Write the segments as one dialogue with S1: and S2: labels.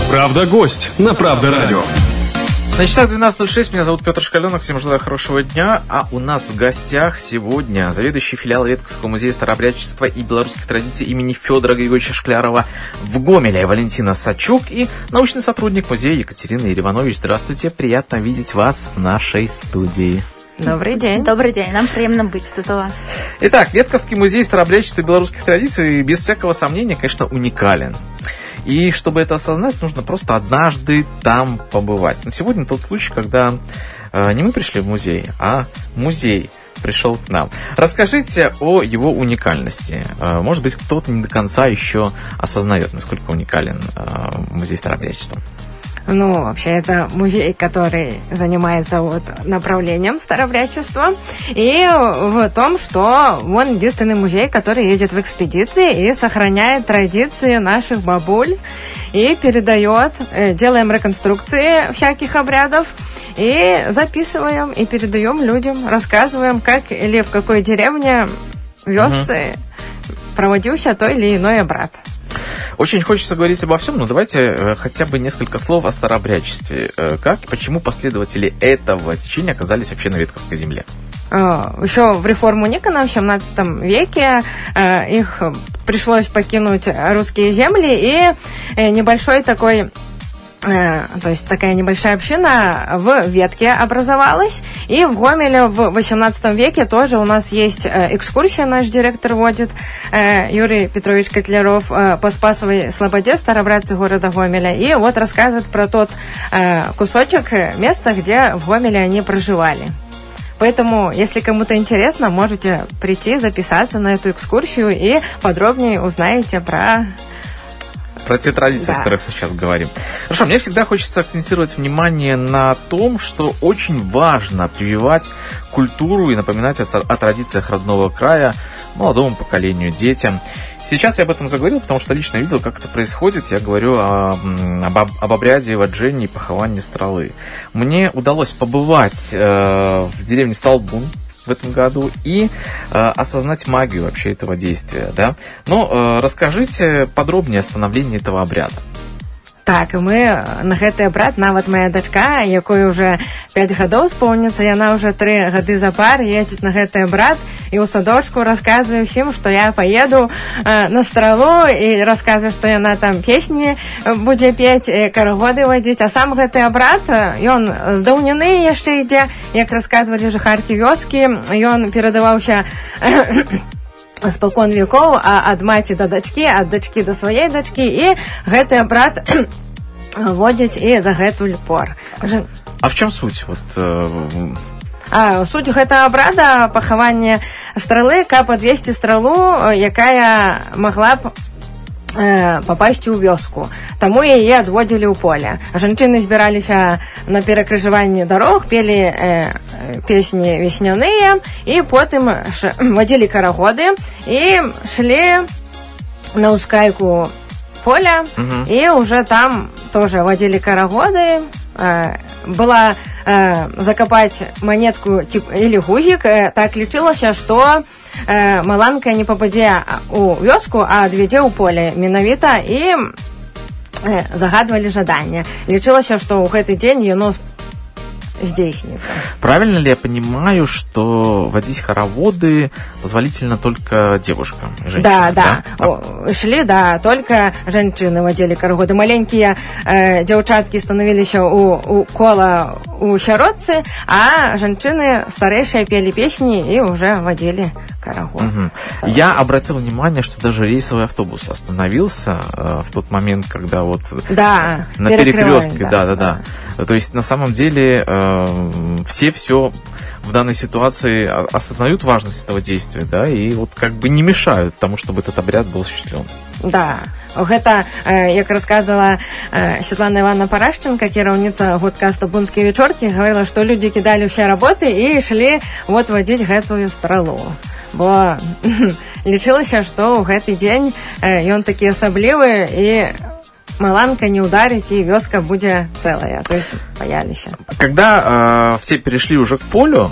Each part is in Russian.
S1: Правда-гость на Правда-радио.
S2: На часах 12:06, меня зовут Петр Шкаленок, всем желаю хорошего дня. А у нас в гостях сегодня заведующий филиал Ветковского музея старообрядчества и белорусских традиций имени Федора Григорьевича Шклярова в Гомеле Валентина Сачук и научный сотрудник музея Екатерина Ереманович. Здравствуйте, приятно видеть вас в нашей студии.
S3: Добрый день.
S4: Добрый день, нам приятно быть тут у вас.
S2: Итак, Ветковский музей старообрядчества и белорусских традиций, без всякого сомнения, конечно, уникален. И чтобы это осознать, нужно просто однажды там побывать. Но сегодня тот случай, когда не мы пришли в музей, а музей пришел к нам. Расскажите о его уникальности. Может быть, кто-то не до конца еще осознает, насколько уникален музей старообрядчества.
S3: Ну, вообще, это музей, который занимается направлением старообрядчества. И в том, что он единственный музей, который ездит в экспедиции и сохраняет традиции наших бабуль. И передает, делаем реконструкции всяких обрядов. И записываем, и передаем людям, рассказываем, как или в какой деревне вёс проводился той или иной обряд.
S2: Очень хочется говорить обо всем, но давайте хотя бы несколько слов о старообрядчестве. Как и почему последователи этого течения оказались вообще на Ветковской земле?
S3: Еще в реформу Никона в 17 веке их пришлось покинуть русские земли, и небольшой такой... То есть такая небольшая община в Ветке образовалась. И в Гомеле в 18 веке тоже у нас есть экскурсия, наш директор водит, Юрий Петрович Котляров, по Спасовой Слободе, старообрядцы города Гомеля. И вот рассказывает про тот кусочек места, где в Гомеле они проживали. Поэтому, если кому-то интересно, можете прийти, записаться на эту экскурсию и подробнее узнаете про
S2: те традиции, о которых мы сейчас говорим. Хорошо, мне всегда хочется акцентировать внимание на том, что очень важно прививать культуру и напоминать о традициях родного края молодому поколению, детям. Сейчас я об этом заговорил, потому что лично видел, как это происходит. Я говорю об обряде воджения и похования стролы. Мне удалось побывать в деревне Столбун в этом году и осознать магию вообще этого действия, да? Но расскажите подробнее о становлении этого обряда.
S3: Так, мы на гэты абрад, нават моя дачка, якой уже 5 гадоў споўніцца, яна уже 3 гады запар ездзіць на гэты абрад, і ў садочку расказваю ўсім, што я поеду на стралу, і расказваю, што яна там песні будзе пець, карагоды вадзіць, а сам гэты абрад, ён з даўніны яшчэ ідзе, як расказвалі жыхаркі вёскі, ён перадаваўся спокон веков, ад маці да дачкі, ад дачкі да сваей дачкі, і гэты абрад водзяць і дагэтуль пор.
S2: А в чем суть?
S3: Суть гэтага абрада пахавання стралы, каб адвесці стралу, якая магла б попасть у вёску. Таму яе адводзілі ў поле. Жанчыны збіраліся на перакрыжаванні дарог, пелі песні весняныя, і потым вадзілі карагоды і шлі на ўскайку поля, і уже там тоже вадзілі карагоды. Была закапаць манетку или гузік. Так лічылася, што маланка не попадзе у вёску, а адвядзе ў поле менавіта, і загадвалі жаданне. Лічылася, што ў гэты дзень яно здзейсніцца.
S2: Правильно ли я понимаю, что водить хороводы позволительно только девушкам, женщинам?
S3: Да. Шли, только женщины водили карагоды. Маленькие девчатки становилися у кола у сяродцы, а женщины старейшие пели песни и уже водили карагод.
S2: Я обратил внимание, что даже рейсовый автобус остановился в тот момент, когда на перекрестке. Да. То есть на самом деле все в данной ситуации осознают важность этого действия, да, и как бы не мешают тому, чтобы этот обряд был осуществлен.
S3: Да. Гэта, як рассказывала Светлана Ивановна Парашченко, кіраўніца гуртка «Столбунскія вечоркі», говорила, что люди кидали все работы и шли водить гэтую стралу. Бо лічылася, што ў гэты дзень ён такі асаблівы, і маланка не ударить, и вёска будет целая. То есть боялись.
S2: Когда все перешли уже к полю,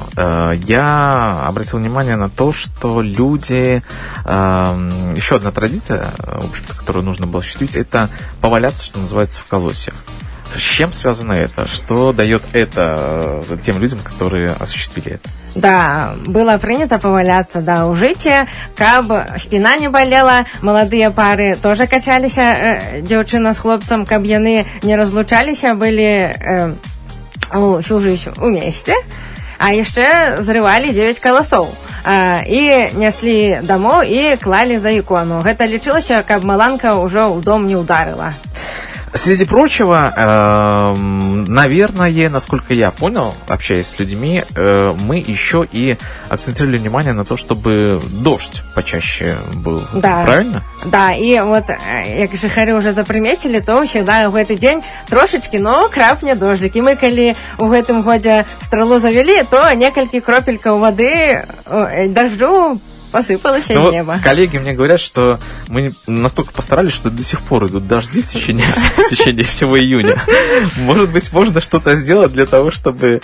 S2: я обратил внимание на то, что люди... еще одна традиция, в общем-то, которую нужно было осуществить, это поваляться, что называется, в колосьях. С чем связано это? Что дает это тем людям, которые осуществили это?
S3: Да, было принято поваляться, да, у жыцці, каб спіна не балела, маладыя пары тоже качаліся, дзяўчына з хлопцам, каб яны не разлучаліся, былі всю жизнь вместе, а яшчэ зрывалі 9 каласоў і няслі дамоў і клалі за ікону. Гэта лічылася, каб маланка ўжо ў дом не ударыла.
S2: Среди прочего, наверное, насколько я понял, общаясь с людьми, мы еще и акцентировали внимание на то, чтобы дождь почаще был.
S3: Да.
S2: Правильно?
S3: Да, и вот, як жыхары уже запрыметили, то всегда в этот день трошечки, но крапне дождик. И мы, коли в этом годе стрелу завели, то несколько кропельков воды, дождю посыпалось
S2: ну,
S3: небо.
S2: Вот коллеги мне говорят, что мы настолько постарались, что до сих пор идут дожди в течение всего июня. Может быть, можно что-то сделать для того, чтобы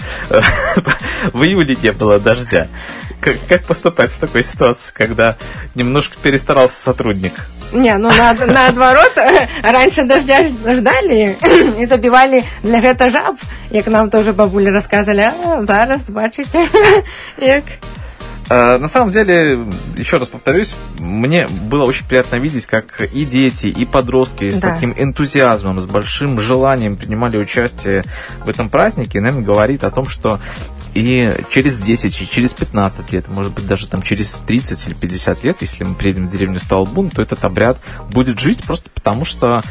S2: в июле не было дождя. Как поступать в такой ситуации, когда немножко перестарался сотрудник?
S3: Не, ну наоборот, раньше дождя ждали и забивали для гэта жаб, як нам тоже бабули рассказывали, а зараз, бачите, як...
S2: На самом деле, еще раз повторюсь, мне было очень приятно видеть, как и дети, и подростки с таким энтузиазмом, с большим желанием принимали участие в этом празднике. И, наверное, говорит о том, что и через 10, и через 15 лет, может быть, даже там через 30 или 50 лет, если мы приедем в деревню Столбун, то этот обряд будет жить просто потому, что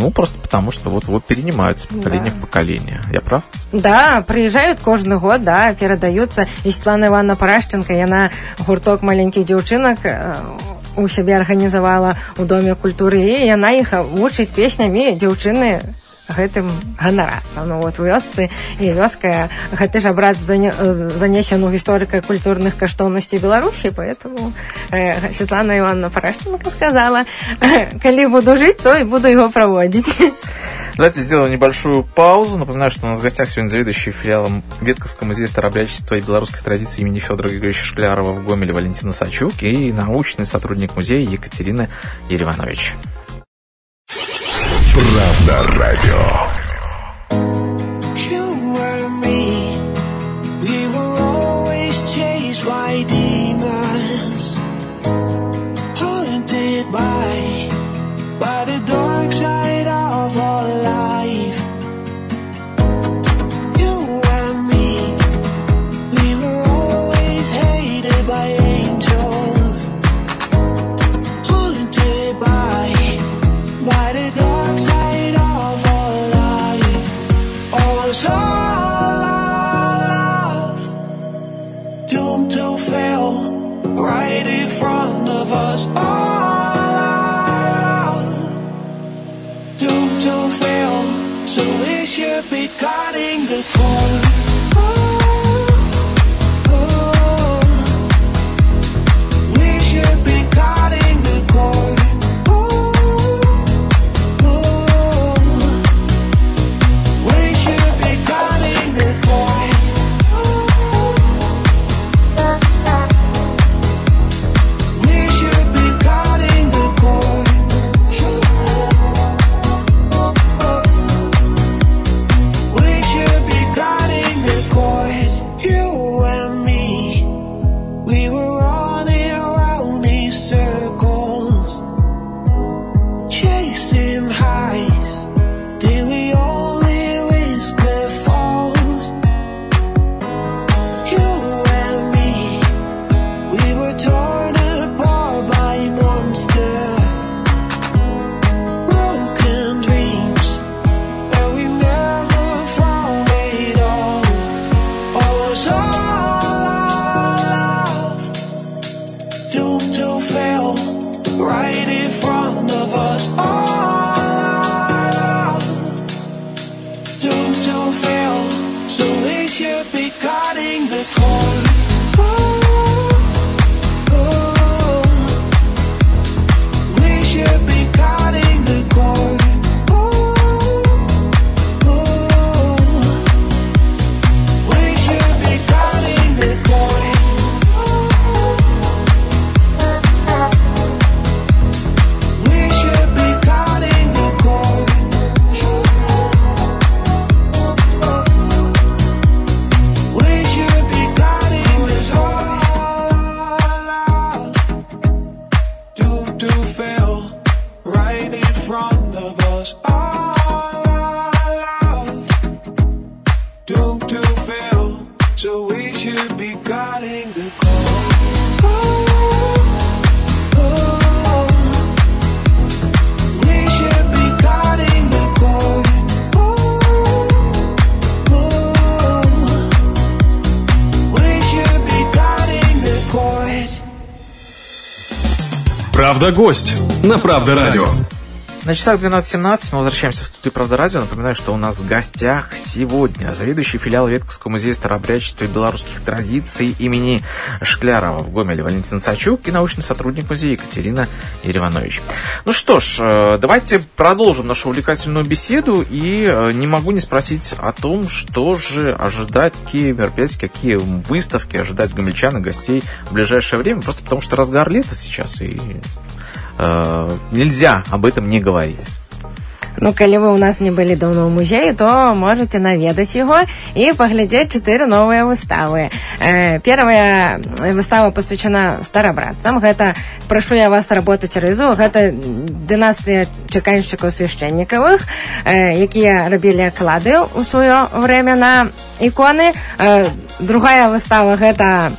S2: вот перенимаются поколение в поколение. Я прав?
S3: Да, приезжают каждый год, да, передаются. И Светлана Ивановна Парашченко, яна гурток маленьких девчонок у себя организовала у Доме культуры, и яна их учит песнями девчины гэтым ганарацца. Ну вот у вёсцы і вёска гэты ж абрад занесен у историко-культурных каштоўнасцей Беларуси, поэтому Светлана Ивановна Парашченко сказала, коли буду жить, то и буду его проводить.
S2: Давайте сделаем небольшую паузу. Напоминаю, что у нас в гостях сегодня заведующий филиалом Ветковского музея старообрядчества и белорусской традиции имени Федора Григорьевича Шклярова в Гомеле Валентина Сачук и научный сотрудник музея Екатерина Ереванович.
S5: Правда радио.
S6: We should be
S5: front of us. All our love doomed to fail, so we should be guarding the core. We should be guarding the core. We should be guarding the core.
S1: Правда, гость на Правда радио.
S2: На часах 12:17 мы возвращаемся в студию «Правда радио». Напоминаю, что у нас в гостях сегодня заведующий филиал Ветковского музея старообрядчества и белорусских традиций имени Шклярова в Гомеле Валентин Сачук и научный сотрудник музея Екатерина Ереванович. Ну что ж, давайте продолжим нашу увлекательную беседу. И не могу не спросить о том, что же ожидать, какие мероприятия, какие выставки ожидать гомельчан и гостей в ближайшее время. Просто потому что разгар лета сейчас, и нельзя об этом не говорить.
S3: Ну, калі вы у нас не былі давно ў музеі, то можете наведаць яго і паглядзець 4 новыя выставы. Первая выстава посвящена старабрадцам. Гэта «Прашу я вас работать рызу». Гэта дынастыя чаканшчыкаў свяшчэннікавых, якія рабілі аклады ў сваё время на іконы. Другая выстава гэта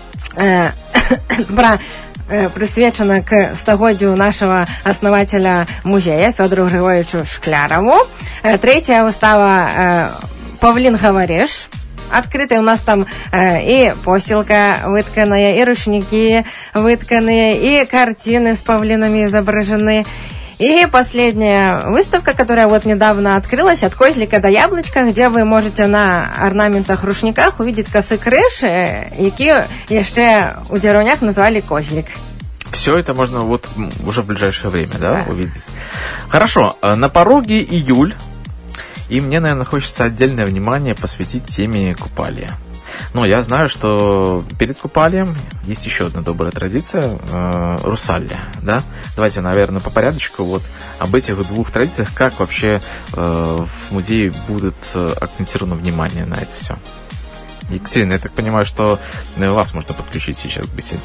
S3: пра присвечена к стагоддзю нашего основателя музея Фёдору Григорьевичу Шклярову. Третья выстава «Павлин говоришь». Открытая у нас там и постилка вытканная, и рушники вытканные, и картины с павлинами изображены. И последняя выставка, которая вот недавно открылась, «От козлика до яблочка», где вы можете на орнаментах рушниках увидеть косы крыш, які еще у деревнях назвали козлик.
S2: Все это можно вот уже в ближайшее время, да, увидеть. Хорошо, на пороге июль, и мне, наверное, хочется отдельное внимание посвятить теме купалия. Но я знаю, что перед купалием есть еще одна добрая традиция – русалия, да? Давайте, наверное, по порядочку вот об этих двух традициях, как вообще в музее будет акцентировано внимание на это все. Екатерина, я так понимаю, что вас можно подключить сейчас к беседе.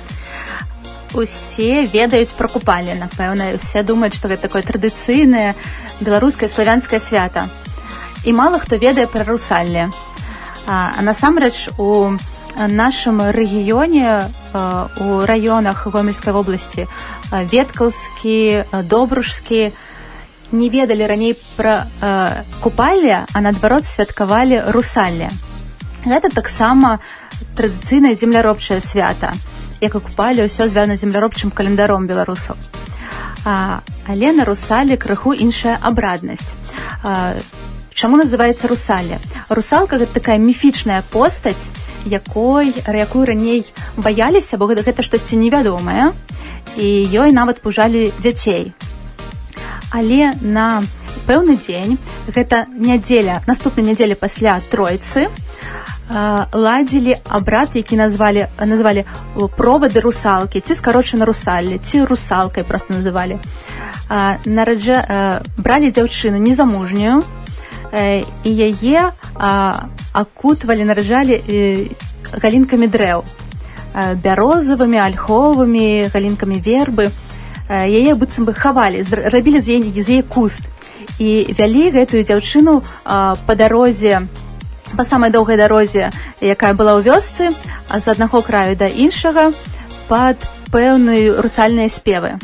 S4: Усе ведаюць пра купалі, напэўна, усе думаюць, што гэта такое традыцыйнае беларускае славянскае свята. І мала хто ведае пра русалле. А насамрэч у нашым рэгіёне, у раёнах Гомельскай вобласці, Веткаўскі, Добружскі, не ведалі раней пра купалле, а наадварот святкавалі русалле. Гэта таксама традыцыйнае земляробчае свята. Як і купалле, ўсё звязана з земляробчым календаром беларусаў. Але на русалле крыху іншая абраднасць. Чаму называецца русалле? Русалка – гэта такая міфічная постаць, якую раней баяліся, бо гэта штосьці невядомае, і ёй нават пужалі дзяцей. Але на пэўны дзень, гэта нядзеля, наступная нядзеля пасля Тройцы, ладзілі абрад, які назвалі провады русалкі, ці скарочана русалле, ці русалкай проста называлі. Бралі дзяўчыну незамужнюю, і яе акутвалі, нараджалі галінкамі дрэў, бярозавымі, альховымі, галінкамі вербы. Яе быццам бы хавалі, рабілі з яе куст. І вялі гэтую дзяўчыну па дарозе, па самай доўгай дарозе, якая была ў вёсцы, з аднаго краю да іншага, пад пэўныя русальныя спевы.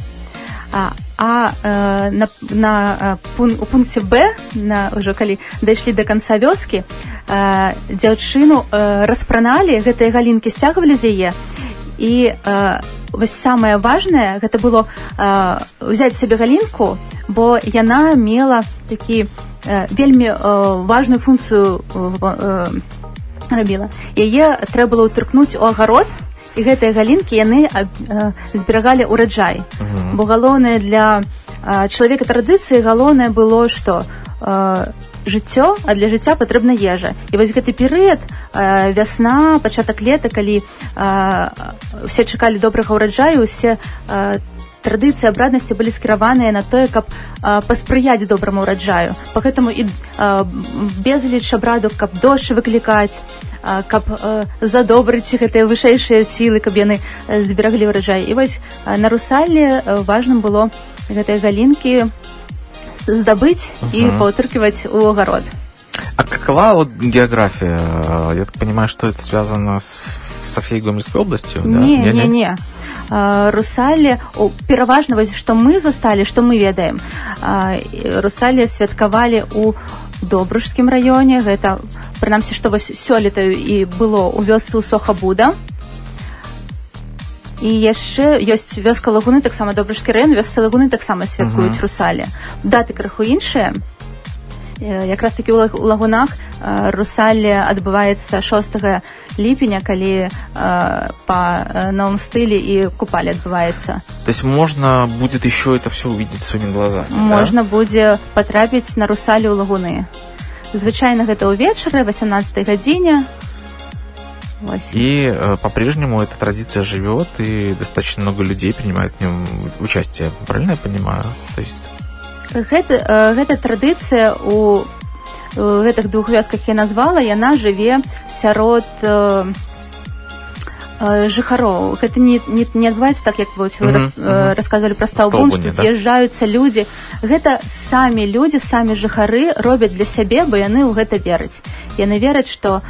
S4: У пункце Б, ўжо калі дайшлі да канца вёскі, дзяўчыну распраналі, гэтыя галінкі сцягвалі з яе, і вось самае важнае, гэта было ўзяць сабе галінку, бо яна мела такі вельмі важную функцыю рабіла. Яе трэба было ўтыркнуць у агарод, і гэтыя галінкі яны зберагалі ураджай. Бо галоўнае для чалавека традыцыі, галоўнае было, што жыццё, а для жыцця патрэбна ежа. І вось гэты перыяд, вясна, пачатак лета, калі усе чакалі добрага ўраджаю, усе традыцыі абраднасці былі скіраваныя на тое, каб паспрыяць добраму ўраджаю. Пагэтаму і безліч абрадаў, каб дождж выклікаць, каб задобрыць гэтыя вышэйшыя сілы, каб яны збераглі ўраджай. І вось на русалле важным было гэтыя галінкі здабыць і паўтыркивать у агарод.
S2: А какова вот география? Я так понимаю, что это связано со всей Гомельской областью?
S4: Не. Русалле, пераважна, вось, што мы засталі, што мы ведаем, Русалле святкавалі у Добружскім раёне, гэта, прынамсі, што вось сёлета і было у вёсцы ў Сохабуда. І яшчэ ёсць вёска Лагуны, таксама Добружскі раён, вёсцы Лагуны таксама святкуюць Русалле. Даты крыху іншыя. Якраз такі ў Лагунах Русалле адбываецца 6 ліпеня, калі по новым стылі і купале адбываецца.
S2: То есть можно будет еще это все увидеть своими глазами?
S4: Можна будзе патрапіць на Русалле ў Лагуны. Звычайна гэта ўвечары, 18 гадзіне.
S2: И по-прежнему эта традиция живет, и достаточно много людей принимает в нем участие. Правильно я понимаю? То есть...
S4: Гэта традыцыя у гэтых двух вёсках я назвала, яна жыве сярод жыхароў. Гэта не адбываецца так, як вы расказвалі пра Стаўбун, што з'язджаюцца людзі. Гэта самі людзі, самі жыхары робяць для сябе, бо яны ў гэта вераць. Яны вераць, што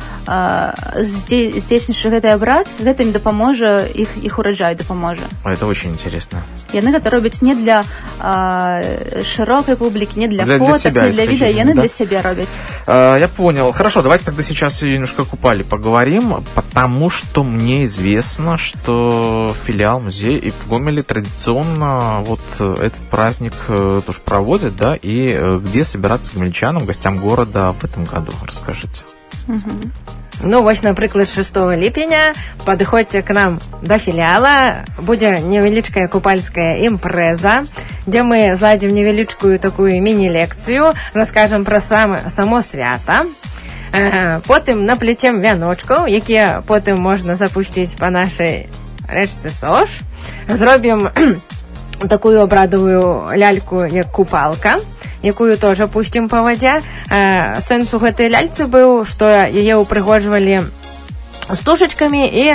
S4: здзейснівшы гэты абрад, гэта ім дапаможа, іх ураджай дапаможа.
S2: Это очень интересно.
S4: Яны гэта робяць не для широкой публики, не для фото, не для видео, яны для себя робят.
S2: Я понял. Хорошо, давайте тогда сейчас немножко о Купале поговорим, потому что мне известно, что филиал музея и в Гомеле традиционно вот этот праздник тоже проводит, да, и где собираться гомельчанам, гостям города в этом году? Расскажите.
S3: Ну, вось, напрыклад, 6 ліпеня падыходзьце к нам да філіяла, будзе невялічкая купальская імпрэза, дзе мы зладзім невялічкую такую міні-лекцыю, раскажам пра само свята. Потым наплецем вяночкаў, якія потым можна запусціць па нашай рэчцы Сош. Зробім такую абрадавую ляльку, як купалка, якую тоже пустим по вадзе. Сэнс у гэтай ляльцы быў, што яе упрыгожвалі стужачкамі, і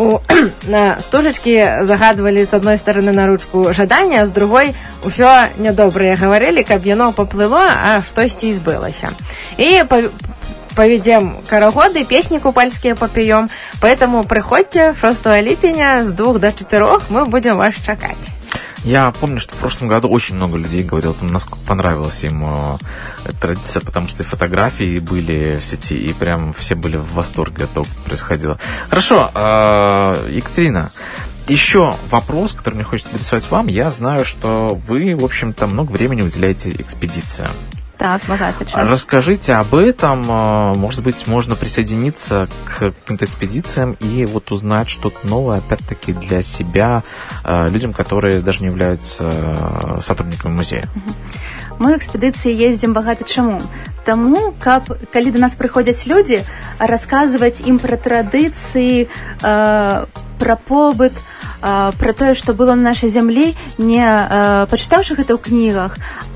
S3: на стужачкі загадвалі з адной стороны на ручку жадання, а з другой усё нядобрае гаварылі, каб яно паплыло, а штосьці збылася. І поведем карагоды, песни купальские попьем, поэтому приходите 6 липеня с 2 до 4, мы будем вас чекать.
S2: Я помню, что в прошлом году очень много людей говорило, насколько понравилась им эта традиция, потому что и фотографии были в сети, и прям все были в восторге от того, что происходило. Хорошо, Екатерина, еще вопрос, который мне хочется адресовать вам. Я знаю, что вы, в общем-то, много времени уделяете экспедициям.
S4: Так, богато.
S2: Расскажите об этом. Может быть, можно присоединиться к каким-то экспедициям и вот узнать что-то новое, опять-таки, для себя, людям, которые даже не являются сотрудниками музея.
S4: Мы ў экспедыцыі ездзім багата чаму? Таму, калі да нас прыходзяць людзі, расказваць ім пра традыцыі, пра побыт, пра тое, што было на нашай зямлі, не пачытаўшы гэта ў кнігах,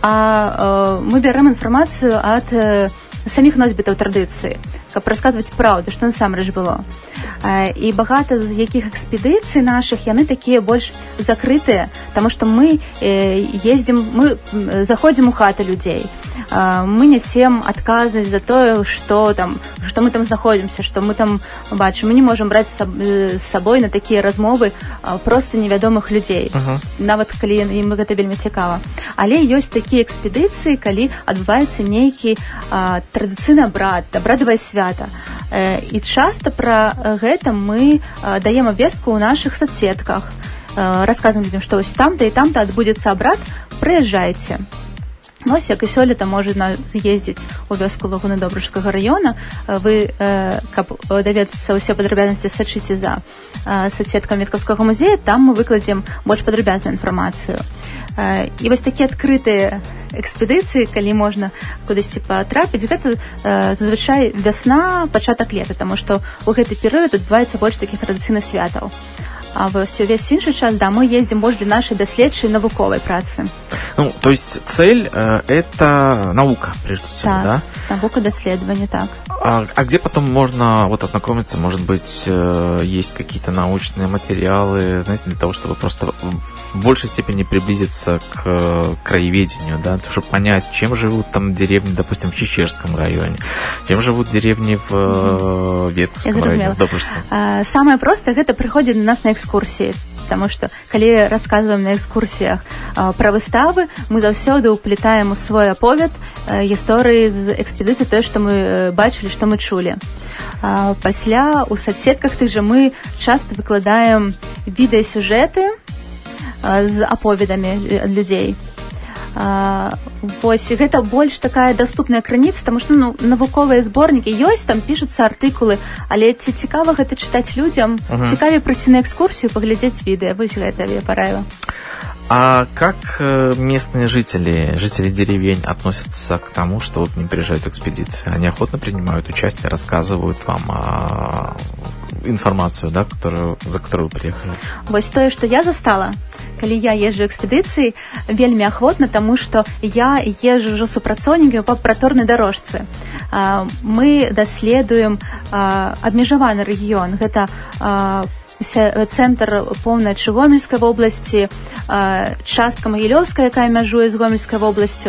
S4: а мы бярэм інфармацыю ад саміх носьбітаў традыцыі, каб расказваць праўду, што насамрэч было. І багата з якіх экспедыцый нашых, яны такія больш закрытыя, таму што мы ездзім, мы заходзім у хаты людзей, мы нясем адказнасць за тое, што мы там знаходзімся, што мы там бачым. Мы не можам браць з сабой на такія размовы проста невядомых людзей, нават калі ім гэта вельмі цікава. Але ёсць такія экспедыцыі, калі адбываецца нейкі традыцыйны абрад, абрадавае свята. І часта пра гэта мы даем абвестку ў нашых соцсетках, расказваем людзям, што вось там-то і там-то адбудзецца абрад, прыязджайце. Вось, як і сёлета можна з'ездзіць у вёску Лагуны Добружскага раёна. Вы, каб даведацца ўсе падрабязнасці, сачыце за соцсеткамі Віткаўскага музея, там мы выкладзем больш падрабязную інфармацыю. І вось такія адкрытыя экспедыцыі, калі можна кудысьці патрапіць, гэта зазвычай вясна, пачатак лета, таму што ў гэты перыяд адбываецца больш такіх традыцыйных святаў. А весь інший час, да, мы ездим больше для нашей доследчей навуковой працы.
S2: Ну, то есть цель это наука, прежде всего,
S4: так,
S2: да?
S4: Наука, доследование, так.
S2: А где потом можно вот ознакомиться, может быть, есть какие-то научные материалы, знаете, для того, чтобы просто в большей степени приблизиться к краеведению, да, чтобы понять, чем живут там деревни, допустим, в Чечерском районе, чем живут деревни в Ветковском районе, в Добружском.
S4: Самое простое, это приходит на нас на экскурсии. Потому что, калі рассказываем на экскурсиях про выставы, мы заўсёды уплетаем у свой аповед гісторыі з экспедыцыі, тое, што мы бачылі, што мы чулі. Пасля у соцсетках тых жа мы часто выкладаем відэасюжэты з аповедамі ад людзей. Вось, гэта больш такая доступная крыніца, таму што навуковыя зборнікі ёсць, там пішуцца артыкулы, але ці цікава гэта чытаць людзям, цікавей прыйсці на экскурсію, паглядзець відэа. Вось гэта я параіла.
S2: А как местные жители деревень относятся к тому, что вот к ним приезжают экспедиции? Они охотно принимают участие, рассказывают вам информацию, да, за которую вы приехали?
S4: Вось тое, што я застала, калі я езджу экспедыцыі, вельмі ахвотна, таму што я езджу ўжо супрацоўнікамі па праторнай дарожцы. Мы даследуем абмежаваны рэгіён. Гэта цэнтр поўначы Гомельскай вобласці, частка Магілёўская, якая мяжуе з Гомельскай вобласцю.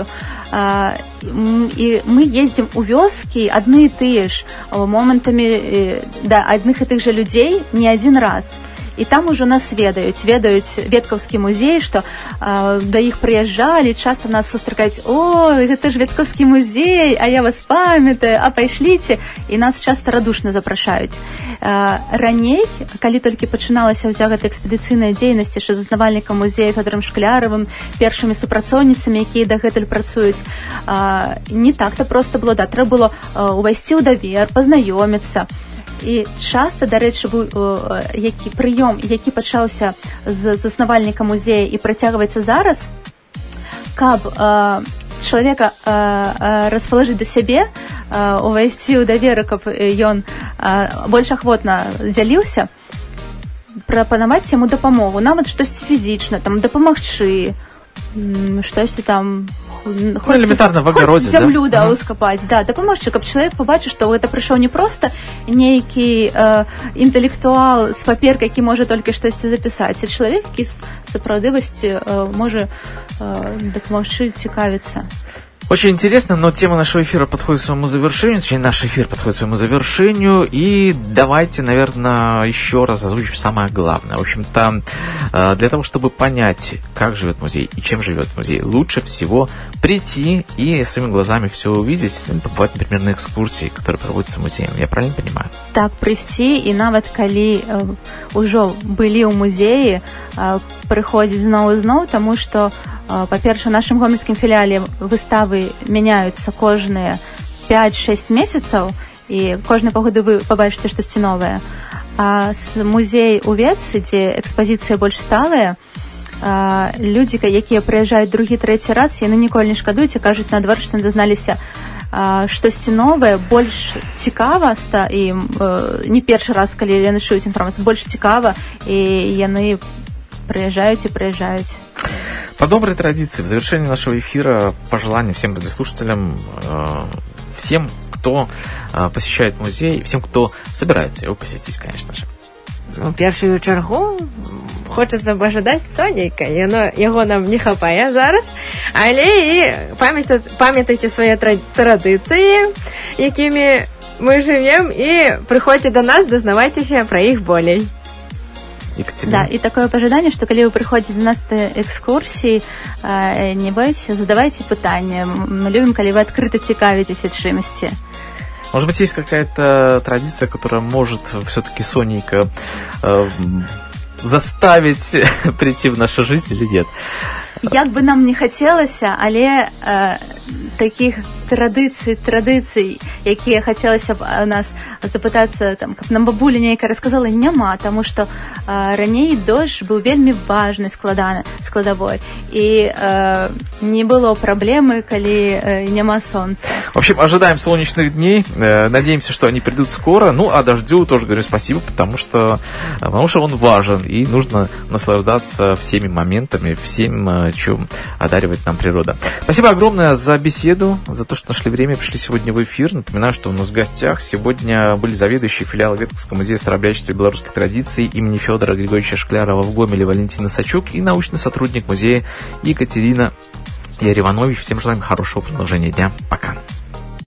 S4: І мы ездзім у вёскі адны і тыя ж момантамі да адных і тых жа людзей не адзін раз. І там ужо нас ведаюць Веткаўскі музей, што да іх прыязджалі, часта нас сустракаюць: «О, гэта ж Веткаўскі музей, а я вас памятаю, а пайшліце». І нас часта радушна запрашаюць. Раней, калі толькі пачыналася ўся гэта экспедыцыйная дзейнасць, яшчэ заснавальнікам музея Фёдорам Шкляравым, першымі супрацоўніцамі, якія дагэтуль працуюць, не так-то проста было, да, трэба было увайсці ў давер, пазнаёміцца. І часта, дарэчы, быў які прыём, які пачаўся з заснавальніка музея і працягваецца зараз, каб чалавека распалажыць да сябе, увайсці ў давер, каб ён больш ахвотна дзяліўся, прапанаваць яму дапамогу, нават штосьці фізічна, там дапамагчы, штосьці там
S2: элементарна в агароде,
S4: зямлю, да, ускапаць, да, дапамагчы, каб чалавек пабачыў, што гэта прыйшоў не проста нейкі інтэлектуал з паперкай, які можа толькі штосьці запісаць, а чалавек, які сапраўды можа дапамагчы цікавіцца.
S2: Очень интересно, но тема нашего эфира подходит к своему завершению, точнее, наш эфир подходит к своему завершению, и давайте, наверное, еще раз озвучим самое главное. В общем-то, для того, чтобы понять, как живет музей и чем живет музей, лучше всего прийти и своими глазами все увидеть, побывать, например, на экскурсии, которые проводятся музеем. Я правильно понимаю?
S4: Так, прийти, и нават калі уже былі ў музеі, прыходзіць зноў, тому что, па-перше, в нашем гомельскім філіале выставы мяняюцца кожныя 5-6 месяцаў, і кожныя паўгода вы пабачыце штосьці новае. А музей у Ветцы, дзе экспазіцыя больш сталая, людзі, якія прыязджаюць другі-трэці раз, яны ніколі не шкадуюць і кажуць, наадварот, што дазналіся штосьці новае, больш цікава, і не першы раз, калі яны чуюць інфармацыю, больш цікава, і яны прыязджаюць.
S2: По доброй традиции, в завершении нашего эфира пожелания всем радиослушателям, всем, кто посещает музей, всем, кто собирается его посетить, конечно же.
S3: У першую чаргу хочацца пажадаць сонейка, яго нам не хапае зараз, але і памятайце свае традыцыі, якімі мы жывем, і прыходзьце да нас, дазнавайцеся пра іх болей.
S4: Да, и такое пожелание, что когда вы приходите на нас на экскурсии, не бойтесь, задавайте пытания. Мы любим, когда вы открыто цікавитесь от чимости.
S2: Может быть, есть какая-то традиция, которая может все-таки сонейка заставить прийти в нашу жизнь или нет?
S4: Як бы нам не хотелось, але таких традыцый, якія хацелася б у нас запытацца, там, каб нам бабуля нейкая расказала, няма, таму што раней дождж быў вельмі важнай складовой, и не было проблемы, коли няма солнца.
S2: В общем, ожидаем солнечных дней, надеемся, что они придут скоро, ну, а дождю тоже говорю спасибо, потому что он важен, и нужно наслаждаться всеми моментами, всем, чем одаривает нам природа. Спасибо огромное за беседу, за то, что нашли время, пришли сегодня в эфир. Напоминаю, что у нас в гостях сегодня были заведующие филиала Ветковского музея старообрядчества и белорусских традиций имени Федора Григорьевича Шклярова в Гомеле Валентина Сачук и научный сотрудник музея Екатерина Яриванович. Всем желаем хорошего продолжения дня. Пока.